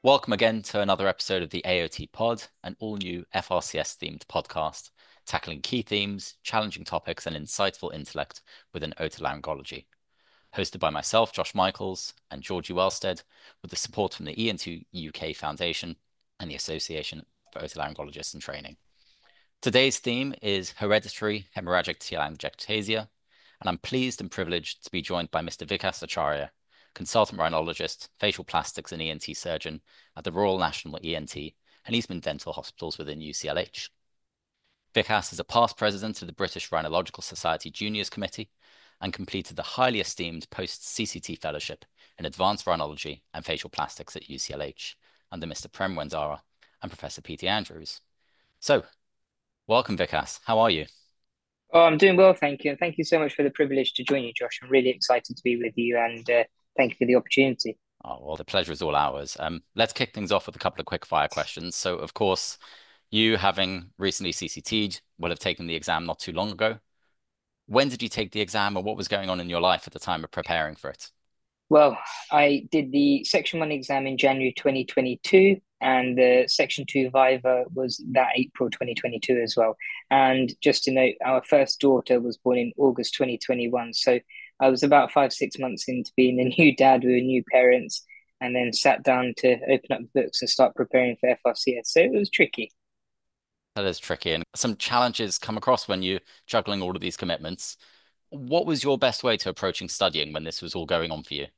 Welcome again to another episode of the AOT Pod, an all-new FRCS-themed podcast tackling key themes, challenging topics, and insightful intellect within otolaryngology. Hosted by myself, Josh Michaels, and Georgie Wellstead, with the support from the ENT UK Foundation and the Association for Otolaryngologists in Training. Today's theme is hereditary hemorrhagic telangiectasia, and I'm pleased and privileged to be joined by Mr. Vikas Acharya, consultant rhinologist, facial plastics and ENT surgeon at the Royal National ENT and Eastman Dental Hospitals within UCLH. Vikas is a past president of the British Rhinological Society Juniors Committee and completed the highly esteemed post-CCT fellowship in advanced rhinology and facial plastics at UCLH under Mr. Prem Wendara and Professor Peter Andrews. So, welcome, Vikas. How are you? Oh, I'm doing well, thank you. And thank you so much for the privilege to join you, Josh. I'm really excited to be with you and thank you for the opportunity. Oh, well, the pleasure is all ours. Let's kick things off with a couple of quick fire questions. So, of course, you having recently CCT'd will have taken the exam not too long ago. When did you take the exam, or what was going on in your life at the time of preparing for it? Well, I did the Section 1 exam in January 2022, and the Section 2 Viva was that April 2022 as well. And just to note, our first daughter was born in August 2021. So I was about 5, 6 months into being a new dad with new parents, and then sat down to open up the books and start preparing for FRCS. So it was tricky. That is tricky, and some challenges come across when you're juggling all of these commitments. What was your best way to approaching studying when this was all going on for you?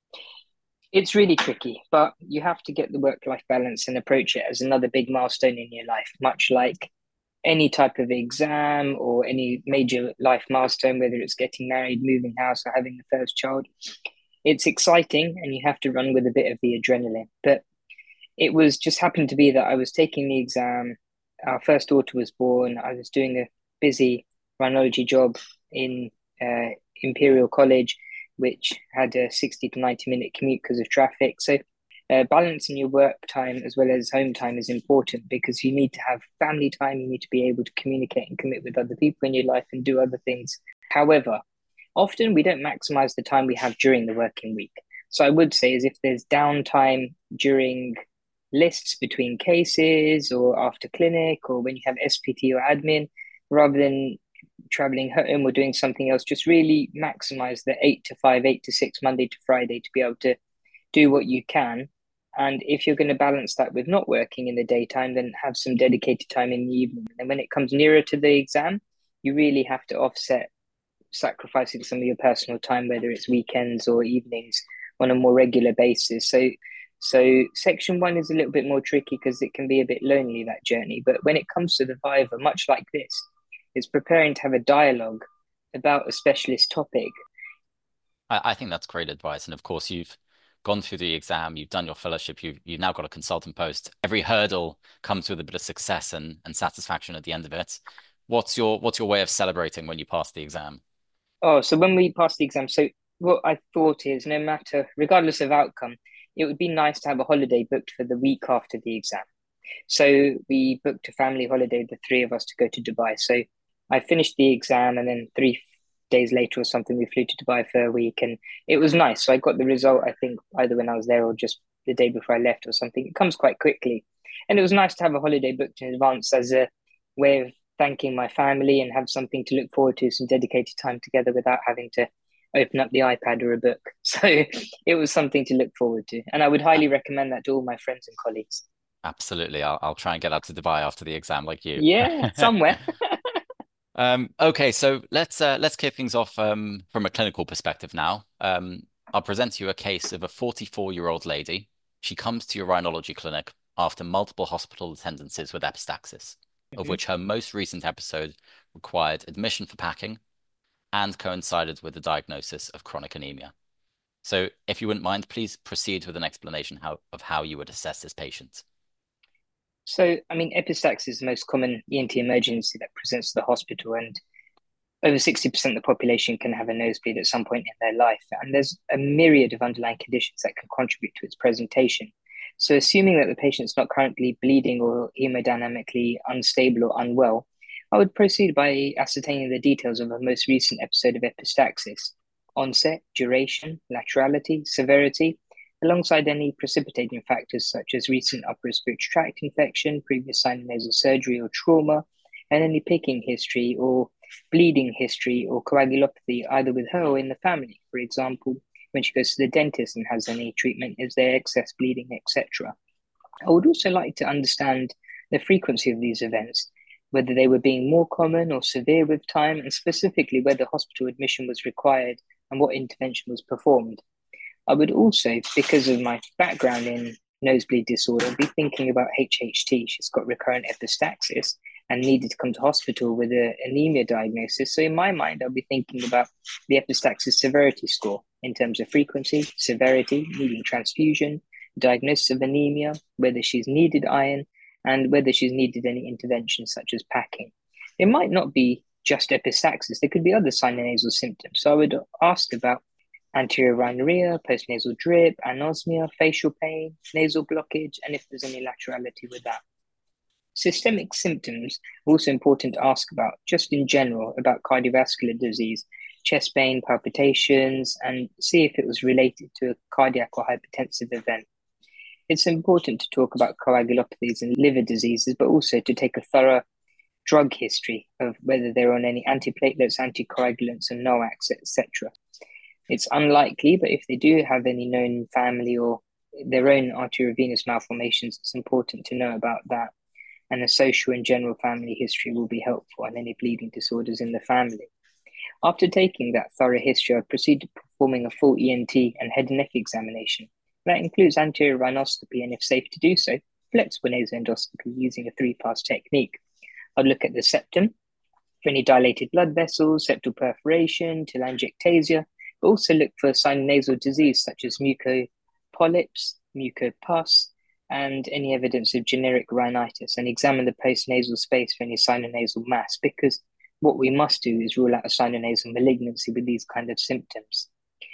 It's really tricky, but you have to get the work-life balance and approach it as another big milestone in your life, much like any type of exam or any major life milestone, whether it's getting married, moving house, or having the first child. It's exciting and you have to run with a bit of the adrenaline. But it was just happened to be that I was taking the exam. Our first daughter was born. I was doing a busy rhinology job in Imperial College, which had a 60 to 90 minute commute because of traffic. So, balancing your work time as well as home time is important because you need to have family time. You need to be able to communicate and commit with other people in your life and do other things. However, often we don't maximize the time we have during the working week. So, I would say, is if there's downtime during lists between cases or after clinic or when you have SPT or admin, rather than traveling home or doing something else, just really maximize the 8 to 5, 8 to 6, Monday to Friday to be able to do what you can. And if you're going to balance that with not working in the daytime, then have some dedicated time in the evening. And when it comes nearer to the exam, you really have to offset sacrificing some of your personal time, whether it's weekends or evenings, on a more regular basis. So section 1 is a little bit more tricky because it can be a bit lonely, that journey. But when it comes to the Viva, much like this, it's preparing to have a dialogue about a specialist topic. I think that's great advice. And of course, you've gone through the exam, you've done your fellowship, you've now got a consultant post. Every hurdle comes with a bit of success and satisfaction at the end of it. What's your way of celebrating when you pass the exam? Oh, so when we pass the exam, so what I thought is no matter, regardless of outcome, it would be nice to have a holiday booked for the week after the exam. So we booked a family holiday, the three of us, to go to Dubai. So I finished the exam, and then 3 days later or something, we flew to Dubai for a week, and it was nice. So I got the result, I think, either when I was there or just the day before I left or something. It comes quite quickly, and it was nice to have a holiday booked in advance as a way of thanking my family and have something to look forward to, some dedicated time together without having to open up the iPad or a book. So it was something to look forward to, and I would Uh, highly recommend that to all my friends and colleagues. Absolutely. I'll try and get out to Dubai after the exam like you. Yeah, somewhere. Okay, so let's kick things off from a clinical perspective now. I'll present to you a case of a 44-year-old lady. She comes to your rhinology clinic after multiple hospital attendances with epistaxis, of Mhm. which her most recent episode required admission for packing and coincided with the diagnosis of chronic anemia. So, if you wouldn't mind, please proceed with an explanation of how you would assess this patient. So, I mean, epistaxis is the most common ENT emergency that presents to the hospital, and over 60% of the population can have a nosebleed at some point in their life. And there's a myriad of underlying conditions that can contribute to its presentation. So, assuming that the patient's not currently bleeding or hemodynamically unstable or unwell, I would proceed by ascertaining the details of a most recent episode of epistaxis: onset, duration, laterality, severity, alongside any precipitating factors such as recent upper respiratory tract infection, previous sinonasal surgery or trauma, and any picking history or bleeding history or coagulopathy either with her or in the family. For example, when she goes to the dentist and has any treatment, is there excess bleeding, etc. I would also like to understand the frequency of these events, whether they were being more common or severe with time, and specifically whether hospital admission was required and what intervention was performed. I would also, because of my background in nosebleed disorder, be thinking about HHT. She's got recurrent epistaxis and needed to come to hospital with an anemia diagnosis. So in my mind, I'll be thinking about the epistaxis severity score in terms of frequency, severity, needing transfusion, diagnosis of anemia, whether she's needed iron, and whether she's needed any intervention such as packing. It might not be just epistaxis. There could be other sinonasal symptoms. So I would ask about anterior rhinorrhea, postnasal drip, anosmia, facial pain, nasal blockage, and if there's any laterality with that. Systemic symptoms are also important to ask about, just in general, about cardiovascular disease, chest pain, palpitations, and see if it was related to a cardiac or hypertensive event. It's important to talk about coagulopathies and liver diseases, but also to take a thorough drug history of whether they're on any antiplatelets, anticoagulants, and NOACs, etc. It's unlikely, but if they do have any known family or their own arteriovenous malformations, it's important to know about that. And a social and general family history will be helpful, and any bleeding disorders in the family. After taking that thorough history, I proceed to performing a full ENT and head and neck examination. That includes anterior rhinoscopy, and if safe to do so, flexible nasal endoscopy using a 3-pass technique. I'd look at the septum for any dilated blood vessels, septal perforation, telangiectasia, but also look for sinonasal disease such as mucopolyps, mucopus, and any evidence of generic rhinitis, and examine the postnasal space for any sinonasal mass, because what we must do is rule out a sinonasal malignancy with these kind of symptoms.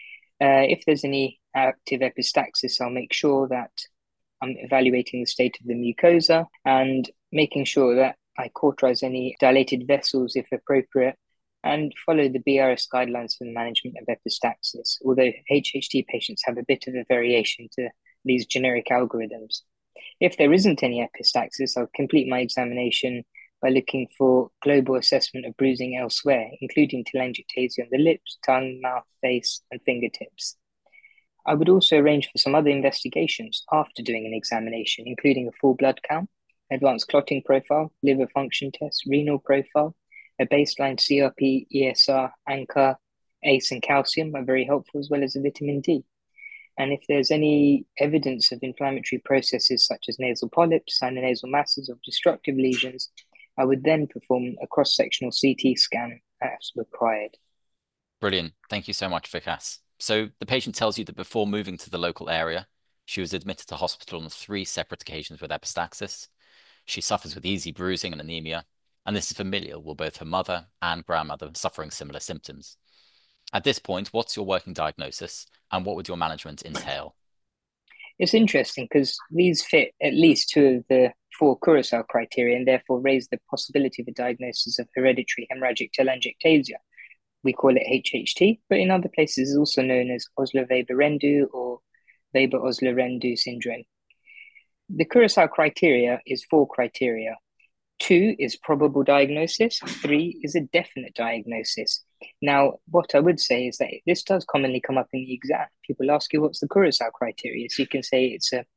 If there's any active epistaxis, I'll make sure that I'm evaluating the state of the mucosa and making sure that I cauterize any dilated vessels if appropriate, and follow the BRS guidelines for the management of epistaxis, although HHT patients have a bit of a variation to these generic algorithms. If there isn't any epistaxis, I'll complete my examination by looking for global assessment of bruising elsewhere, including telangiectasia on the lips, tongue, mouth, face, and fingertips. I would also arrange for some other investigations after doing an examination, including a full blood count, advanced clotting profile, liver function test, renal profile, a baseline CRP, ESR, ANCA, ACE, and calcium are very helpful, as well as a vitamin D. And if there's any evidence of inflammatory processes such as nasal polyps, sinonasal masses, or destructive lesions, I would then perform a cross-sectional CT scan as required. Brilliant. Thank you so much, Vikas. So the patient tells you that before moving to the local area, she was admitted to hospital on 3 separate occasions with epistaxis. She suffers with easy bruising and anemia, and this is familial with both her mother and grandmother suffering similar symptoms. At this point, what's your working diagnosis, and what would your management entail? It's interesting because these fit at least 2 of the 4 Kurosawa criteria, and therefore raise the possibility of a diagnosis of hereditary hemorrhagic telangiectasia. We call it HHT, but in other places it's also known as Osler-Weber-Rendu or Weber-Osler-Rendu syndrome. The Kurosawa criteria is 4 criteria. 2 is probable diagnosis, 3 is a definite diagnosis. Now, what I would say is that this does commonly come up in the exam. People ask you, what's the Kurosawa criteria? So you can say it's a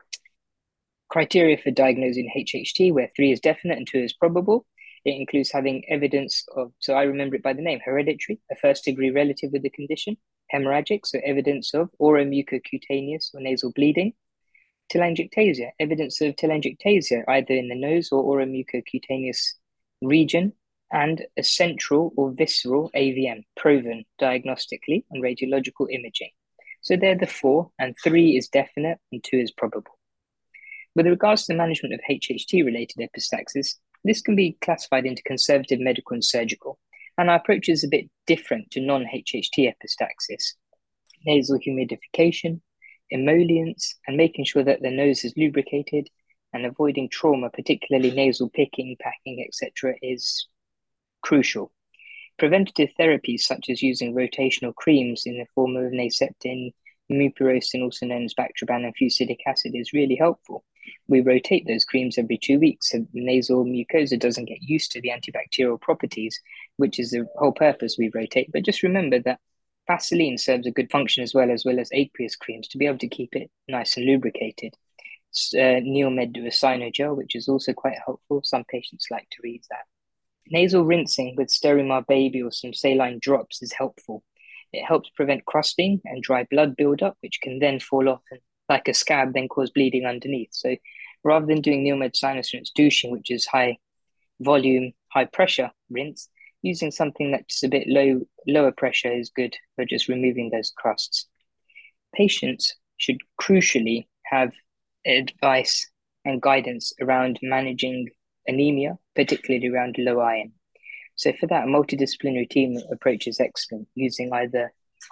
criteria for diagnosing HHT, where 3 is definite and 2 is probable. It includes having evidence of, so I remember it by the name, hereditary, a first-degree relative with the condition, hemorrhagic, so evidence of oromucocutaneous or nasal bleeding, telangiectasia, evidence of telangiectasia either in the nose or oromucocutaneous region, and a central or visceral AVM, proven diagnostically on radiological imaging. So they're the 4, and 3 is definite and 2 is probable. With regards to the management of HHT-related epistaxis, this can be classified into conservative, medical, and surgical, and our approach is a bit different to non-HHT epistaxis. Nasal humidification, emollients, and making sure that the nose is lubricated, and avoiding trauma, particularly nasal picking, packing, etc., is crucial. Preventative therapies such as using rotational creams in the form of Herceptin, Mupirocin, also known as Bactroban and fusidic acid, is really helpful. We rotate those creams every 2 weeks so the nasal mucosa doesn't get used to the antibacterial properties, which is the whole purpose we rotate. But just remember that Vaseline serves a good function as well as aqueous creams to be able to keep it nice and lubricated. Neomed do a Sinogel, which is also quite helpful. Some patients like to use that. Nasal rinsing with Sterimar Baby or some saline drops is helpful. It helps prevent crusting and dry blood buildup, which can then fall off and, like a scab, then cause bleeding underneath. So rather than doing Neomed sinus rinse douching, which is high volume, high pressure rinse, using something that's a bit lower pressure is good for just removing those crusts. Patients should crucially have advice and guidance around managing anemia, particularly around low iron. So for that, a multidisciplinary team approach is excellent, using either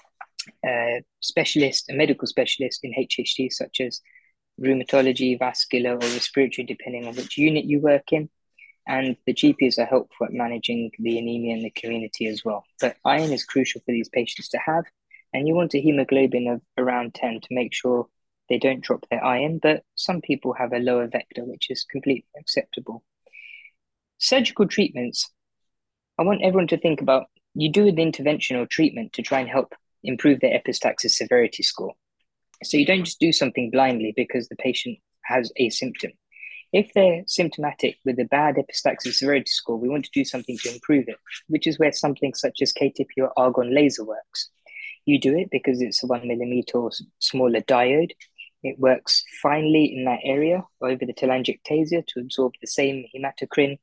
a medical specialist in HHT, such as rheumatology, vascular, or respiratory, depending on which unit you work in. And the GPs are helpful at managing the anemia in the community as well. But iron is crucial for these patients to have, and you want a hemoglobin of around 10 to make sure they don't drop their iron, but some people have a lower vector, which is completely acceptable. Surgical treatments, I want everyone to think about, you do an interventional treatment to try and help improve their epistaxis severity score. So you don't just do something blindly because the patient has a symptom. If they're symptomatic with a bad epistaxis severity score, we want to do something to improve it, which is where something such as KTP or argon laser works. You do it because it's a 1 millimeter or smaller diode. It works finely in that area over the telangiectasia to absorb the same hematocrin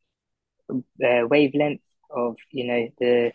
wavelength of, the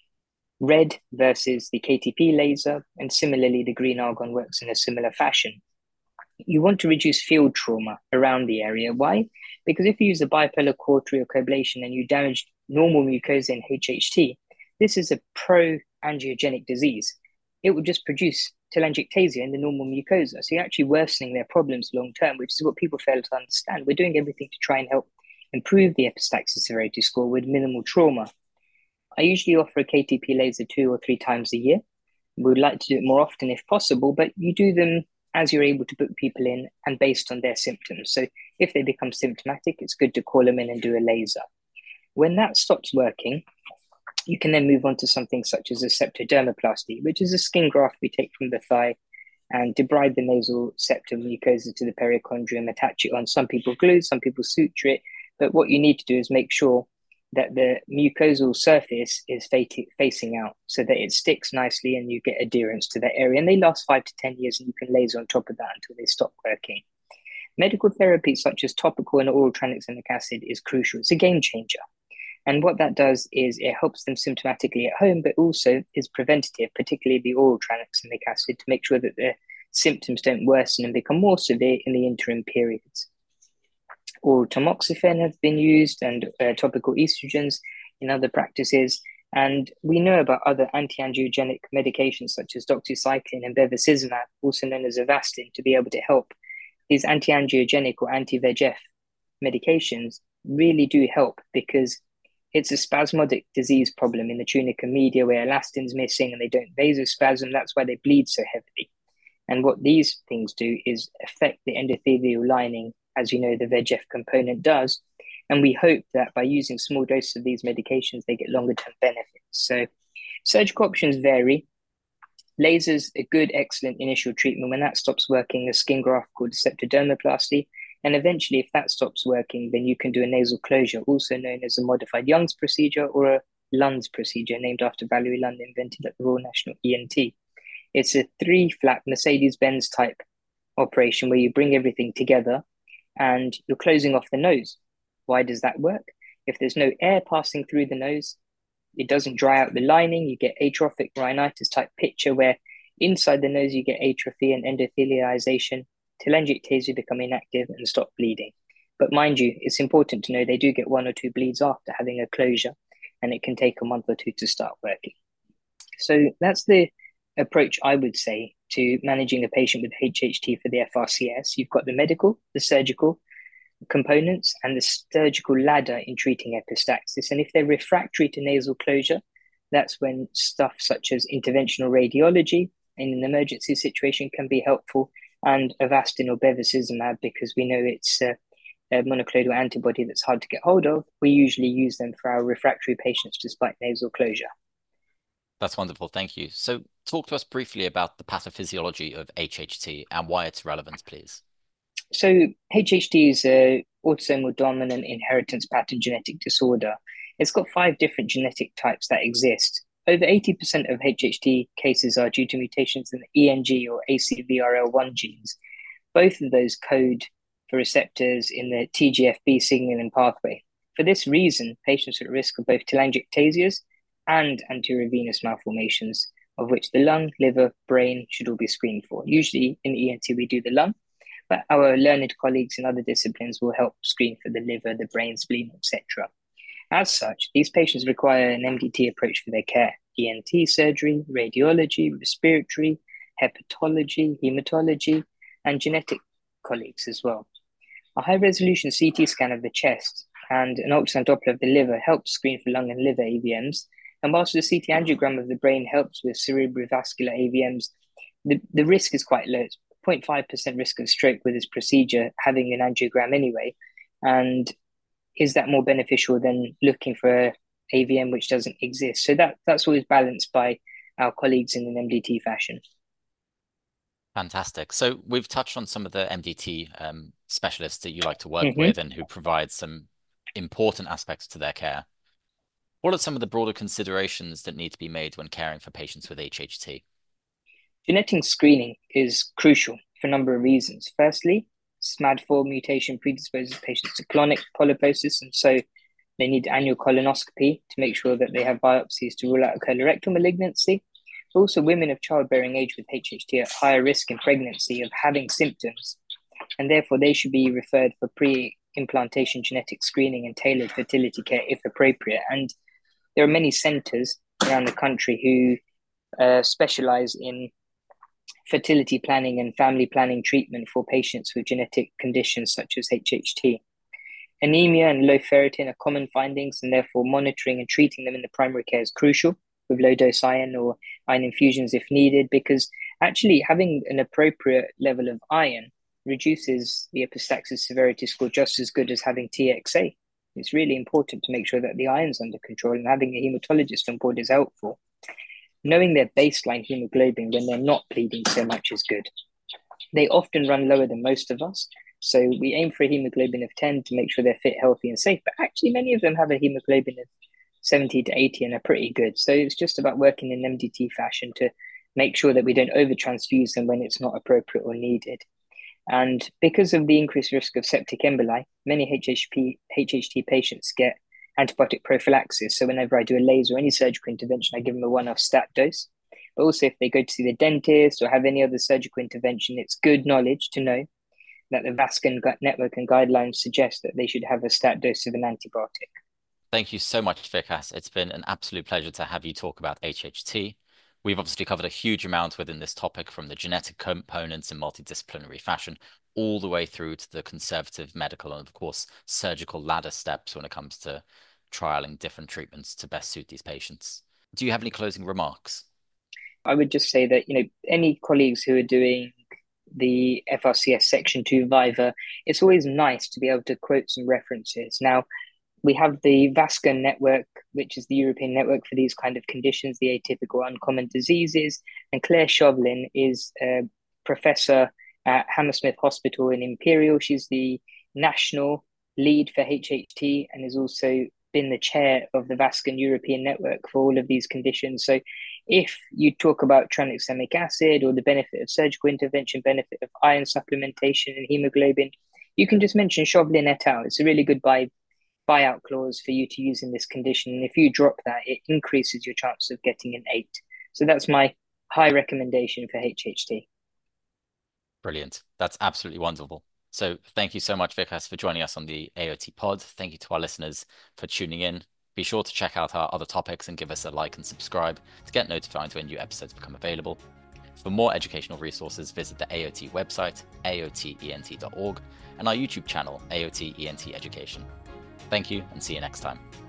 red versus the KTP laser, and similarly, the green argon works in a similar fashion. You want to reduce field trauma around the area. Why? Because if you use a bipolar cautery or coblation and you damage normal mucosa in HHT, this is a pro-angiogenic disease. It will just produce telangiectasia in the normal mucosa. So you're actually worsening their problems long term, which is what people fail to understand. We're doing everything to try and help improve the epistaxis severity score with minimal trauma. I usually offer a KTP laser 2 or 3 times a year. We would like to do it more often if possible, but you do them as you're able to book people in and based on their symptoms. So if they become symptomatic, it's good to call them in and do a laser. When that stops working, you can then move on to something such as a septodermoplasty, which is a skin graft we take from the thigh and debride the nasal septum mucosa to the perichondrium, attach it on. Some people glue, some people suture it, but what you need to do is make sure that the mucosal surface is facing out so that it sticks nicely and you get adherence to that area. And they last 5 to 10 years, and you can laser on top of that until they stop working. Medical therapy such as topical and oral tranexamic acid is crucial. It's a game changer. And what that does is it helps them symptomatically at home, but also is preventative, particularly the oral tranexamic acid, to make sure that the symptoms don't worsen and become more severe in the interim periods. Oral tamoxifen have been used, and topical estrogens in other practices. And we know about other anti-angiogenic medications such as doxycycline and bevacizumab, also known as Avastin, to be able to help. These anti-angiogenic or anti-VEGF medications really do help because it's a spasmodic disease problem in the tunica media where elastin's missing and they don't vasospasm. That's why they bleed so heavily. And what these things do is affect the endothelial lining, as you know, the VEGF component does. And we hope that by using small doses of these medications, they get longer term benefits. So surgical options vary. Laser's a good, excellent initial treatment. When that stops working, a skin graft called septodermoplasty. And eventually, if that stops working, then you can do a nasal closure, also known as a modified Young's procedure or a Lund's procedure, named after Valerie Lund, invented at the Royal National ENT. It's a 3-flap Mercedes-Benz type operation where you bring everything together and you're closing off the nose. Why does that work? If there's no air passing through the nose, it doesn't dry out the lining. You get atrophic rhinitis type picture where inside the nose you get atrophy and endothelialization, telangiectasia become inactive and stop bleeding. But mind you, it's important to know they do get 1 or 2 bleeds after having a closure, and it can take a month or 2 to start working. So that's the approach I would say to managing a patient with HHT for the FRCS. You've got the medical, the surgical components, and the surgical ladder in treating epistaxis. And if they're refractory to nasal closure, that's when stuff such as interventional radiology in an emergency situation can be helpful, and Avastin or bevacizumab, because we know it's a monoclonal antibody that's hard to get hold of. We usually use them for our refractory patients despite nasal closure. That's wonderful. Thank you. So talk to us briefly about the pathophysiology of HHT and why it's relevant, please. So HHT is a autosomal dominant inheritance pattern genetic disorder. It's got 5 different genetic types that exist. Over 80% of HHT cases are due to mutations in the ENG or ACVRL1 genes. Both of those code for receptors in the TGFB signaling pathway. For this reason, patients are at risk of both telangiectasias and anterior venous malformations, of which the lung, liver, brain should all be screened for. Usually in ENT, we do the lung, but our learned colleagues in other disciplines will help screen for the liver, the brain, spleen, etc. As such, these patients require an MDT approach for their care: ENT surgery, radiology, respiratory, hepatology, hematology, and genetic colleagues as well. A high-resolution CT scan of the chest and an ultrasound Doppler of the liver helps screen for lung and liver AVMs, and whilst the CT angiogram of the brain helps with cerebrovascular AVMs, the risk is quite low. It's 0.5% risk of stroke with this procedure, having an angiogram anyway. And is that more beneficial than looking for AVM which doesn't exist? So that's always balanced by our colleagues in an MDT fashion. Fantastic. So we've touched on some of the MDT specialists that you like to work with and who provide some important aspects to their care. What are some of the broader considerations that need to be made when caring for patients with HHT? Genetic screening is crucial for a number of reasons. Firstly, SMAD4 mutation predisposes patients to colonic polyposis, and so they need annual colonoscopy to make sure that they have biopsies to rule out a colorectal malignancy. Also, women of childbearing age with HHT are at higher risk in pregnancy of having symptoms, and therefore they should be referred for pre-implantation genetic screening and tailored fertility care if appropriate. And there are many centres around the country who specialise in fertility planning and family planning treatment for patients with genetic conditions such as HHT. Anemia and low ferritin are common findings, and therefore monitoring and treating them in the primary care is crucial, with low-dose iron or iron infusions if needed, because actually having an appropriate level of iron reduces the epistaxis severity score just as good as having TXA. It's really important to make sure that the iron's under control, and having a hematologist on board is helpful. Knowing their baseline hemoglobin when they're not bleeding so much is good. They often run lower than most of us, so we aim for a hemoglobin of 10 to make sure they're fit, healthy, and safe. But actually, many of them have a hemoglobin of 70 to 80 and are pretty good. So it's just about working in MDT fashion to make sure that we don't over-transfuse them when it's not appropriate or needed. And because of the increased risk of septic emboli, many HHT patients get antibiotic prophylaxis. So whenever I do a laser or any surgical intervention, I give them a one-off stat dose. But also if they go to see the dentist or have any other surgical intervention, it's good knowledge to know that the VASCN network and guidelines suggest that they should have a stat dose of an antibiotic. Thank you so much, Vikas. It's been an absolute pleasure to have you talk about HHT. We've obviously covered a huge amount within this topic, from the genetic components in multidisciplinary fashion, all the way through to the conservative medical and, of course, surgical ladder steps when it comes to trialing different treatments to best suit these patients. Do you have any closing remarks? I would just say that, any colleagues who are doing the FRCS Section 2 Viva, it's always nice to be able to quote some references. Now, we have the VASCN network, which is the European network for these kind of conditions, the atypical uncommon diseases. And Claire Chauvelin is a professor at Hammersmith Hospital in Imperial. She's the national lead for HHT and has also been the chair of the VASCN European network for all of these conditions. So if you talk about tranexamic acid or the benefit of surgical intervention, benefit of iron supplementation and hemoglobin, you can just mention Chauvelin et al. It's a really good buyout clause for you to use in this condition. And if you drop that, it increases your chance of getting an 8. So that's my high recommendation for HHT. Brilliant. That's absolutely wonderful. So thank you so much, Vikas, for joining us on the AOT pod. Thank you to our listeners for tuning in. Be sure to check out our other topics and give us a like and subscribe to get notified when new episodes become available. For more educational resources, visit the AOT website, aotent.org, and our YouTube channel, AOT ENT Education. Thank you, and see you next time.